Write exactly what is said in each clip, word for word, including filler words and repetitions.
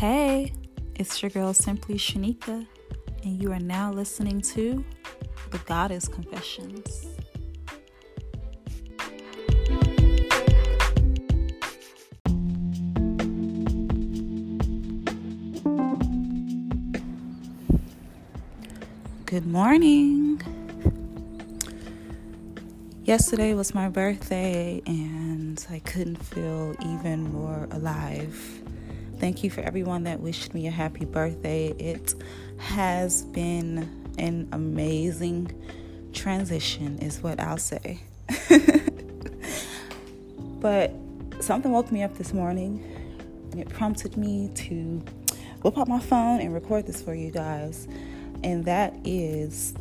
Hey, it's your girl Simply Shanika, and you are now listening to The Goddess Confessions. Good morning. Yesterday was my birthday, and I couldn't feel even more alive. Thank you for everyone that wished me a happy birthday. It has been an amazing transition, is what I'll say. But something woke me up this morning, and it prompted me to whip out my phone and record this for you guys. And that is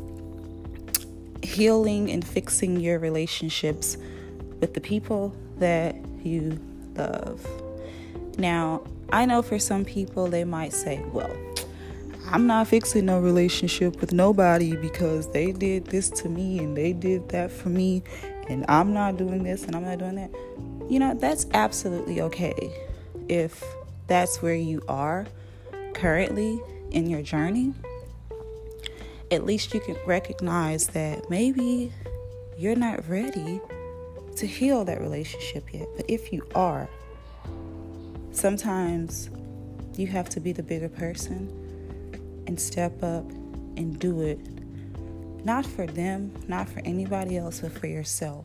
healing and fixing your relationships with the people that you love. Now, I know for some people they might say, well, I'm not fixing no relationship with nobody because they did this to me and they did that for me, and I'm not doing this and I'm not doing that. You know, that's absolutely okay if that's where you are currently in your journey. At least you can recognize that maybe you're not ready to heal that relationship yet. But if you are, sometimes you have to be the bigger person and step up and do it. Not for them, not for anybody else, but for yourself.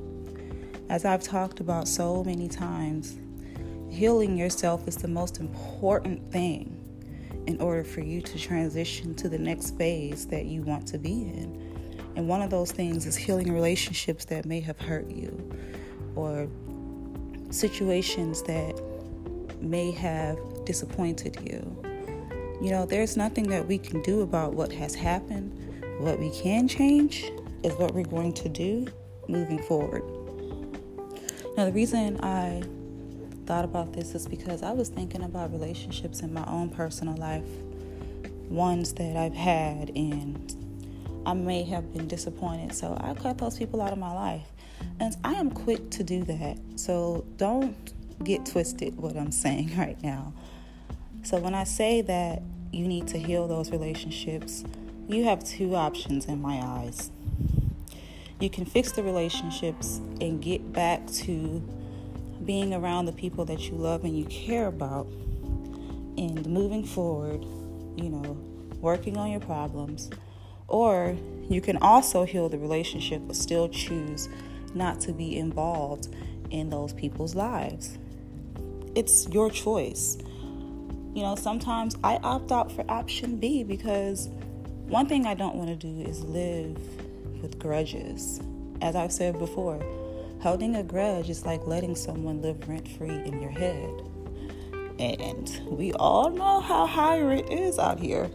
As I've talked about so many times, healing yourself is the most important thing in order for you to transition to the next phase that you want to be in. And one of those things is healing relationships that may have hurt you, or situations that may have disappointed you. You know, there's nothing that we can do about what has happened. What we can change is what we're going to do moving forward. Now, the reason I thought about this is because I was thinking about relationships in my own personal life, ones that I've had, and I may have been disappointed, so I cut those people out of my life. And I am quick to do that, so don't get twisted what I'm saying right now. So when I say that you need to heal those relationships, you have two options in my eyes. You can fix the relationships and get back to being around the people that you love and you care about, and moving forward, you know, working on your problems. Or you can also heal the relationship but still choose not to be involved in those people's lives. It's your choice. You know, sometimes I opt out for option B because one thing I don't want to do is live with grudges. As I've said before, holding a grudge is like letting someone live rent-free in your head. And we all know how high rent is out here.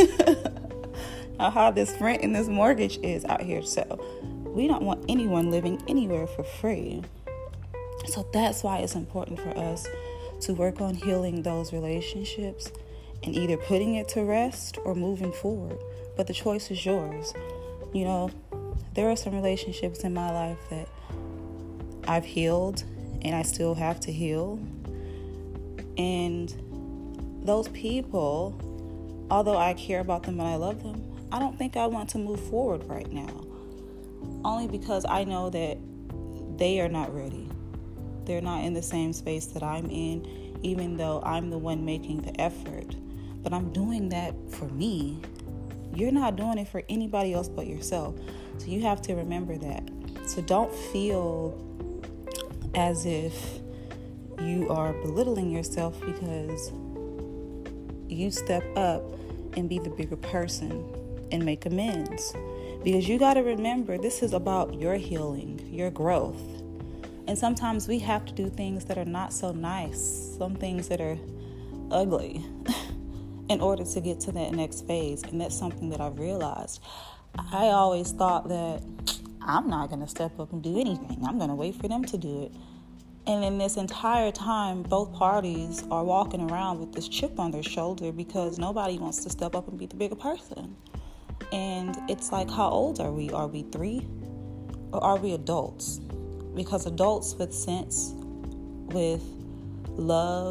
How this rent and this mortgage is out here. So we don't want anyone living anywhere for free. So that's why it's important for us to work on healing those relationships and either putting it to rest or moving forward. But the choice is yours. You know, there are some relationships in my life that I've healed and I still have to heal. And those people, although I care about them and I love them, I don't think I want to move forward right now. Only because I know that they are not ready. They're not in the same space that I'm in, even though I'm the one making the effort. But I'm doing that for me. You're not doing it for anybody else but yourself. So you have to remember that. So don't feel as if you are belittling yourself because you step up and be the bigger person and make amends. Because you got to remember, this is about your healing, your growth. And sometimes we have to do things that are not so nice, some things that are ugly in order to get to that next phase. And that's something that I've realized. I always thought that I'm not going to step up and do anything. I'm going to wait for them to do it. And in this entire time, both parties are walking around with this chip on their shoulder because nobody wants to step up and be the bigger person. And it's like, how old are we? Are we three? Or are we adults? Because adults with sense, with love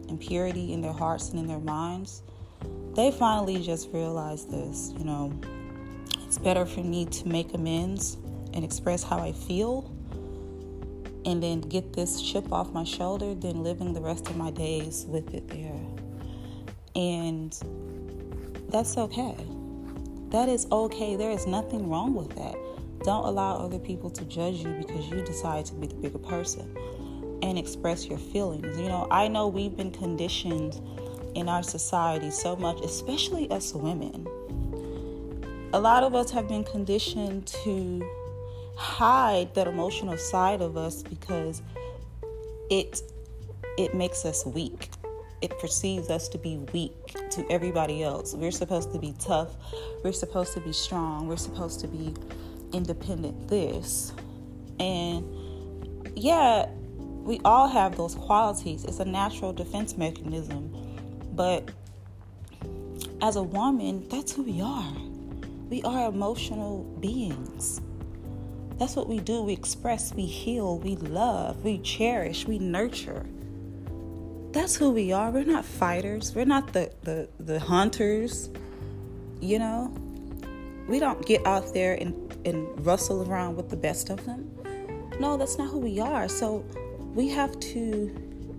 and purity in their hearts and in their minds, they finally just realized this. You know, it's better for me to make amends and express how I feel and then get this chip off my shoulder than living the rest of my days with it there. And that's okay. That is okay. There is nothing wrong with that. Don't allow other people to judge you because you decide to be the bigger person and express your feelings. You know, I know we've been conditioned in our society so much, especially us women. A lot of us have been conditioned to hide that emotional side of us because it it makes us weak. It perceives us to be weak to everybody else. We're supposed to be tough. We're supposed to be strong. We're supposed to be independent this. And yeah, we all have those qualities. It's a natural defense mechanism. But as a woman, that's who we are. We are emotional beings. That's what we do. We express, we heal, we love, we cherish, we nurture. That's who we are. We're not fighters. We're not the, the, the hunters. You know? We don't get out there and, and rustle around with the best of them. No, that's not who we are. So we have to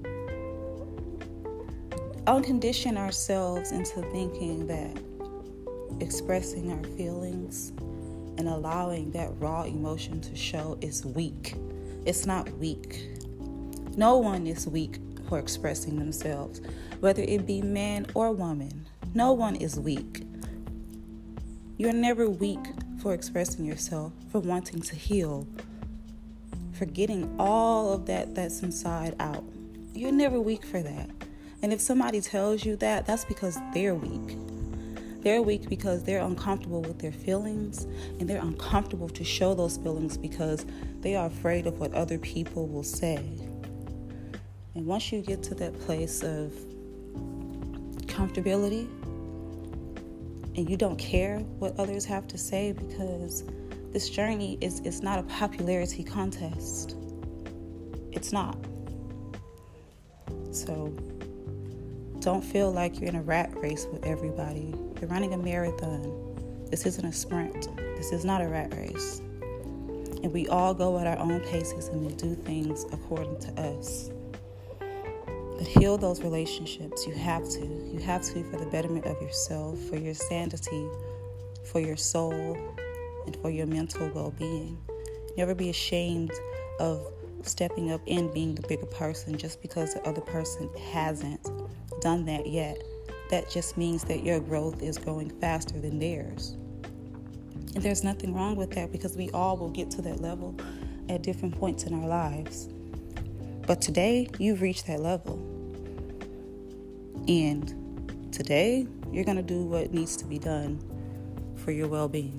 uncondition ourselves into thinking that expressing our feelings and allowing that raw emotion to show is weak. It's not weak. No one is weak for expressing themselves, whether it be man or woman. No one is weak. You're never weak for expressing yourself, for wanting to heal, for getting all of that that's inside out. You're never weak for that. And if somebody tells you that, that's because they're weak. They're weak because they're uncomfortable with their feelings, and they're uncomfortable to show those feelings because they are afraid of what other people will say. And once you get to that place of comfortability and you don't care what others have to say, because this journey is it's not a popularity contest. It's not. So don't feel like you're in a rat race with everybody. You're running a marathon. This isn't a sprint. This is not a rat race. And we all go at our own paces and we do things according to us. But heal those relationships. You have to. You have to for the betterment of yourself, for your sanity, for your soul, and for your mental well-being. Never be ashamed of stepping up and being the bigger person just because the other person hasn't done that yet. That just means that your growth is going faster than theirs. And there's nothing wrong with that, because we all will get to that level at different points in our lives. But today, you've reached that level. And today, you're going to do what needs to be done for your well-being.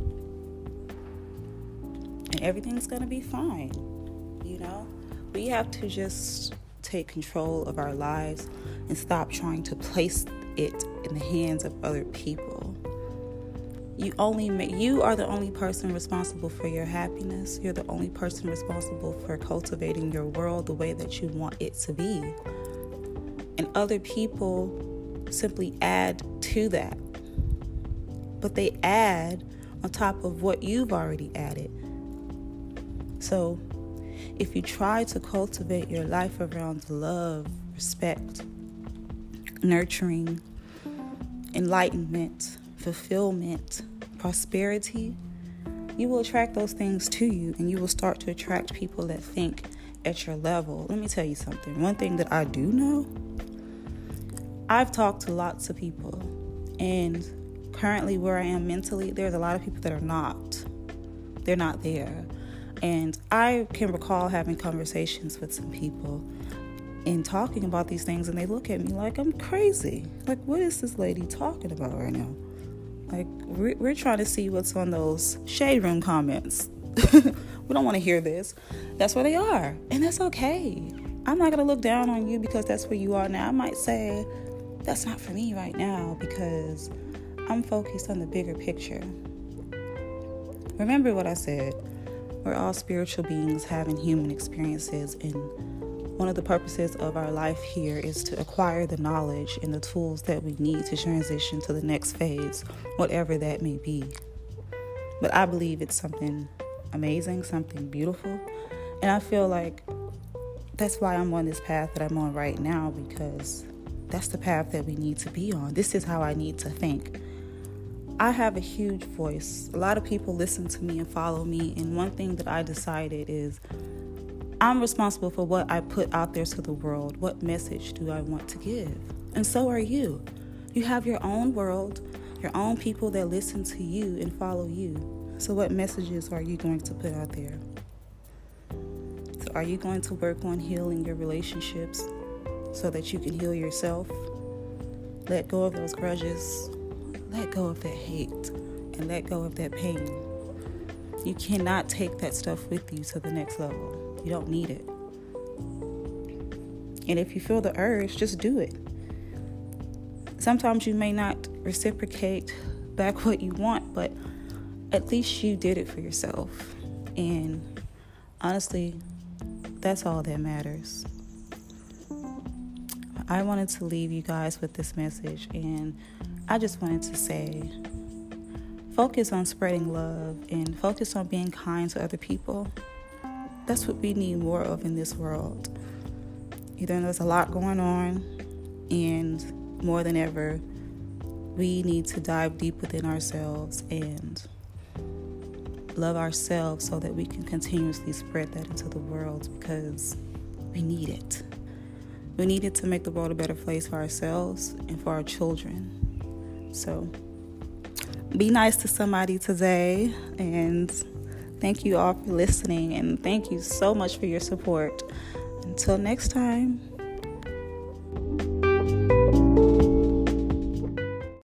And everything's going to be fine. You know, we have to just take control of our lives and stop trying to place it in the hands of other people. You only make, you are the only person responsible for your happiness. You're the only person responsible for cultivating your world the way that you want it to be. And other people simply add to that. But they add on top of what you've already added. So if you try to cultivate your life around love, respect, nurturing, enlightenment, fulfillment, prosperity, you will attract those things to you, and you will start to attract people that think at your level. Let me tell you something. One thing that I do know, I've talked to lots of people, and currently where I am mentally, there's a lot of people that are not. They're not there. And I can recall having conversations with some people and talking about these things, and they look at me like I'm crazy. Like, what is this lady talking about right now? Like, we're, we're trying to see what's on those shade room comments. We don't want to hear this. That's where they are. And that's okay. I'm not going to look down on you because that's where you are now. I might say, that's not for me right now because I'm focused on the bigger picture. Remember what I said. We're all spiritual beings having human experiences, and one of the purposes of our life here is to acquire the knowledge and the tools that we need to transition to the next phase, whatever that may be. But I believe it's something amazing, something beautiful. And I feel like that's why I'm on this path that I'm on right now, because that's the path that we need to be on. This is how I need to think. I have a huge voice. A lot of people listen to me and follow me. And one thing that I decided is I'm responsible for what I put out there to the world. What message do I want to give? And so are you. You have your own world, your own people that listen to you and follow you. So what messages are you going to put out there? So are you going to work on healing your relationships so that you can heal yourself? Let go of those grudges. Let go of that hate. And let go of that pain. You cannot take that stuff with you to the next level. You don't need it. And if you feel the urge, just do it. Sometimes you may not reciprocate back what you want, but at least you did it for yourself. And honestly, that's all that matters. I wanted to leave you guys with this message, and I just wanted to say, focus on spreading love and focus on being kind to other people. That's what we need more of in this world. Either there's a lot going on, and more than ever, we need to dive deep within ourselves and love ourselves so that we can continuously spread that into the world, because we need it. We need it to make the world a better place for ourselves and for our children. So be nice to somebody today, and thank you all for listening, and thank you so much for your support. Until next time.